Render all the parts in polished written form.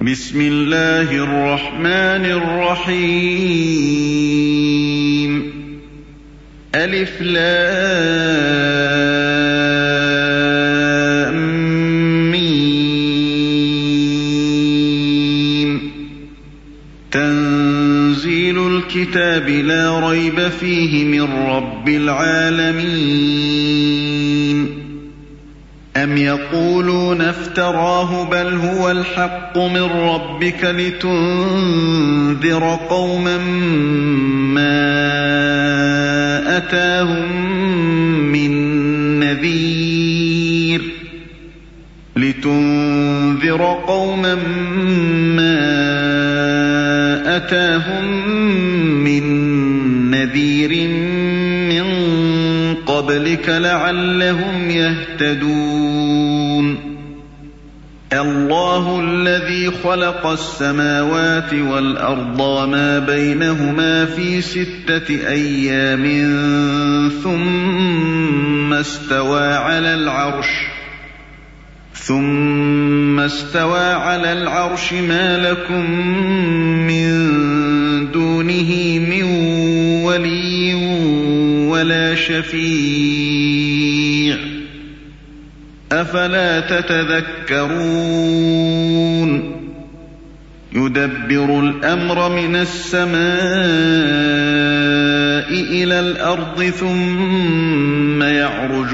بسم الله الرحمن الرحيم ألف لام ميم تنزيل الكتاب لا ريب فيه من رب العالمين أم يقولون افتراه بل هو الحق من ربك لتنذر قوما ما أتاهم من نذير من قبلك لعلهم يهتدون الله الذي خلق السماوات والأرض وما بينهما في 6 أيام ثم استوى على العرش ما لكم من دونه من ولي ولا شفيع أفلا تتذكرون يدبر الأمر من السماء إلى الأرض ثم يعرج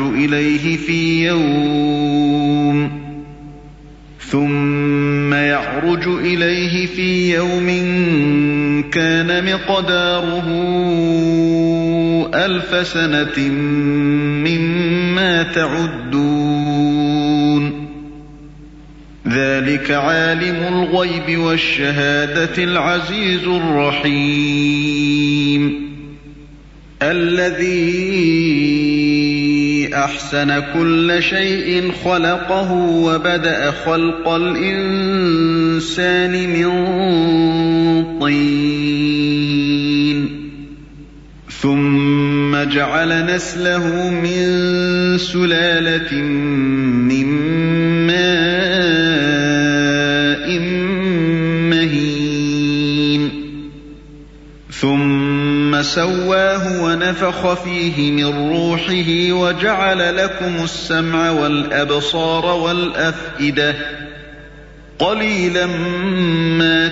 إليه في يوم كان مقداره 1000 سنة مما تعدون ذلك عالم الغيب والشهادة العزيز الرحيم الذي أحسن كل شيء خلقه وبدأ خلق الإنسان من طين ثم جعل نسله من سلالة من ماء مهين ثم سواه ونفخ فيه من روحه وجعل لكم السمع والأبصار والأفئدة قليلا ما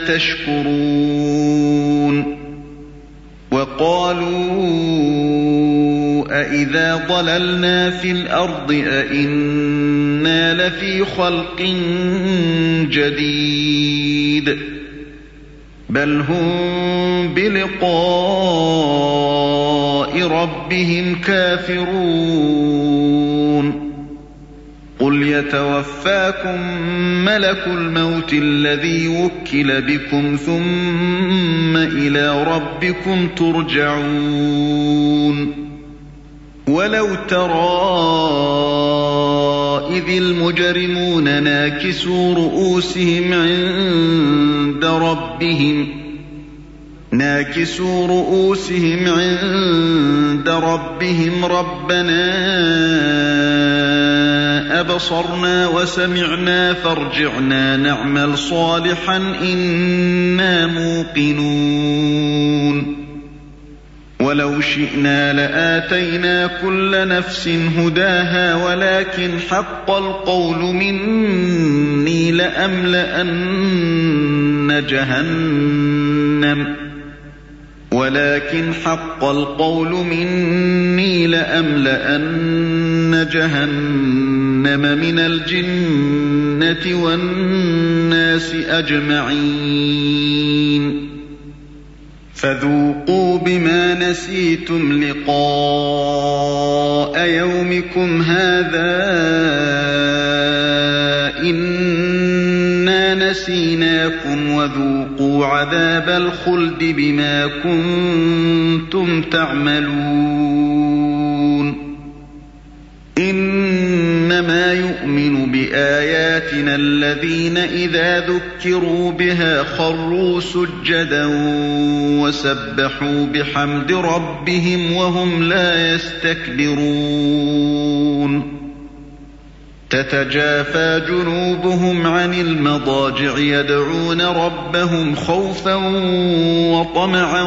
تشكرون وقالوا أإذا ضللنا في الأرض أإنا لفي خلق جديد بل هم بلقاء ربهم كافرون قل يتوفاكم ملك الموت الذي وكل بكم ثم إلى ربكم ترجعون ولو ترى إذ المجرمون ناكسوا رؤوسهم عند ربهم ربنا أبصرنا وسمعنا فارجعنا نعمل صالحا إنا موقنون ولو شئنا لآتينا كل نفس هداها ولكن حق القول مني لأملأن جهنم من الجنة والناس أجمعين فذوقوا بما نسيتم لقاء يومكم هذا إنا نسيناكم وذوقوا عذاب الخلد بما كنتم تعملون إنما يؤمن بآياتنا الذين إذا ذكروا بها خروا سجدا وسبحوا بحمد ربهم وهم لا يستكبرون تتجافى جنوبهم عن المضاجع يدعون ربهم خوفا وطمعا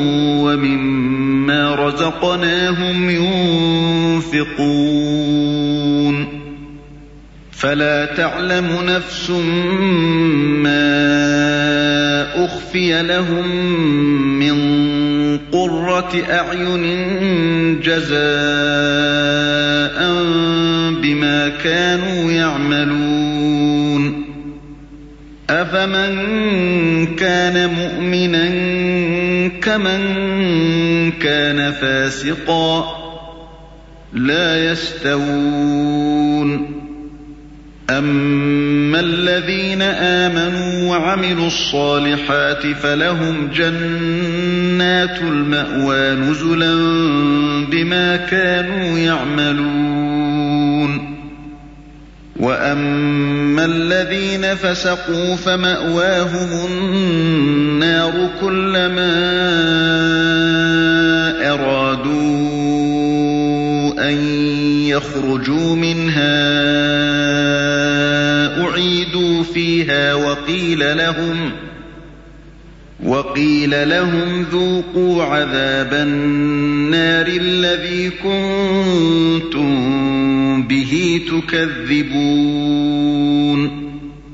ومما رزقناهم ينفقون فلا تعلم نفس ما أخفي لهم من قرة أعين جزاء بما كانوا يعملون أفمن كان مؤمنا كمن كان فاسقا لا يستوون أما الذين آمنوا وعملوا الصالحات فلهم جنات المأوى نزلا بما كانوا يعملون وأما الذين فسقوا فمأواهم النار كلما أرادوا أن يخرجوا منها أعيدوا فيها وقيل لهم ذوقوا عذاب النار الذي كنتم به تكذبون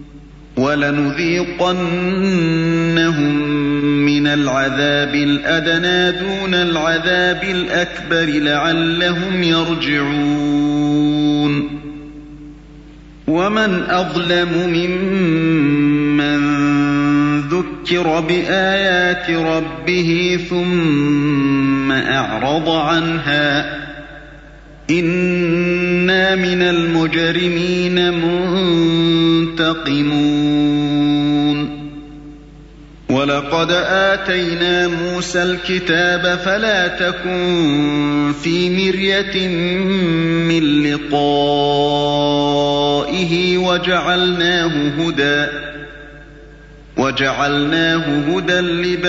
ولنذيقنهم من العذاب الأدنى دون العذاب الأكبر لعلهم يرجعون ومن أظلم ممن ذكر بآيات ربه ثم أعرض عنها إنا من المجرمين منتقمون ولقد آتينا موسى الكتاب فلا تكن في مرية من لقائه وجعلناه هدى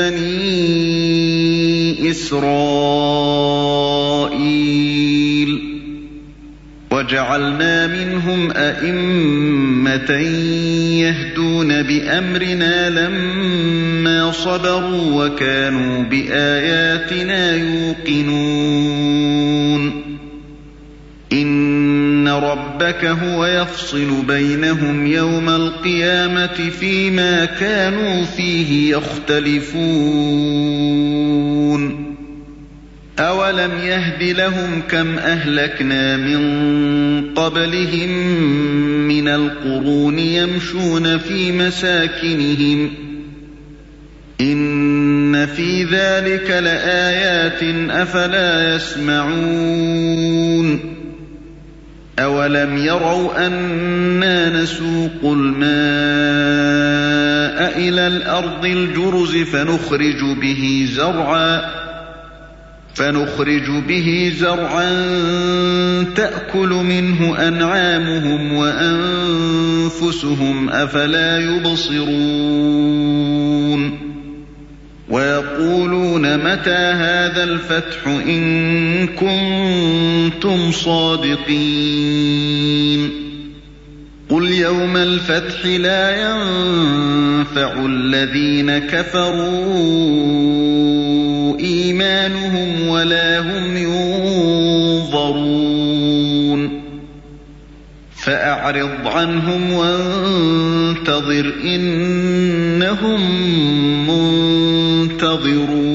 لبني إسرائيل وجعلنا منهم أئمة يهدون بأمرنا لما صبروا وكانوا بآياتنا يوقنون إن ربك هو يفصل بينهم يوم القيامة فيما كانوا فيه يختلفون أولم يهد لهم كم أهلكنا من قبلهم من القرون يمشون في مساكنهم إن في ذلك لآيات أفلا يسمعون أولم يروا أنا نسوق الماء إلى الأرض الجرز فنخرج به زرعا تأكل منه أنعامهم وأنفسهم أفلا يبصرون ويقولون متى هذا الفتح إن كنتم صادقين قل يوم الفتح لا ينفع الذين كفروا إيمانهم ولا هم ينظرون فأعرض عنهم وانتظر إنهم منتظرون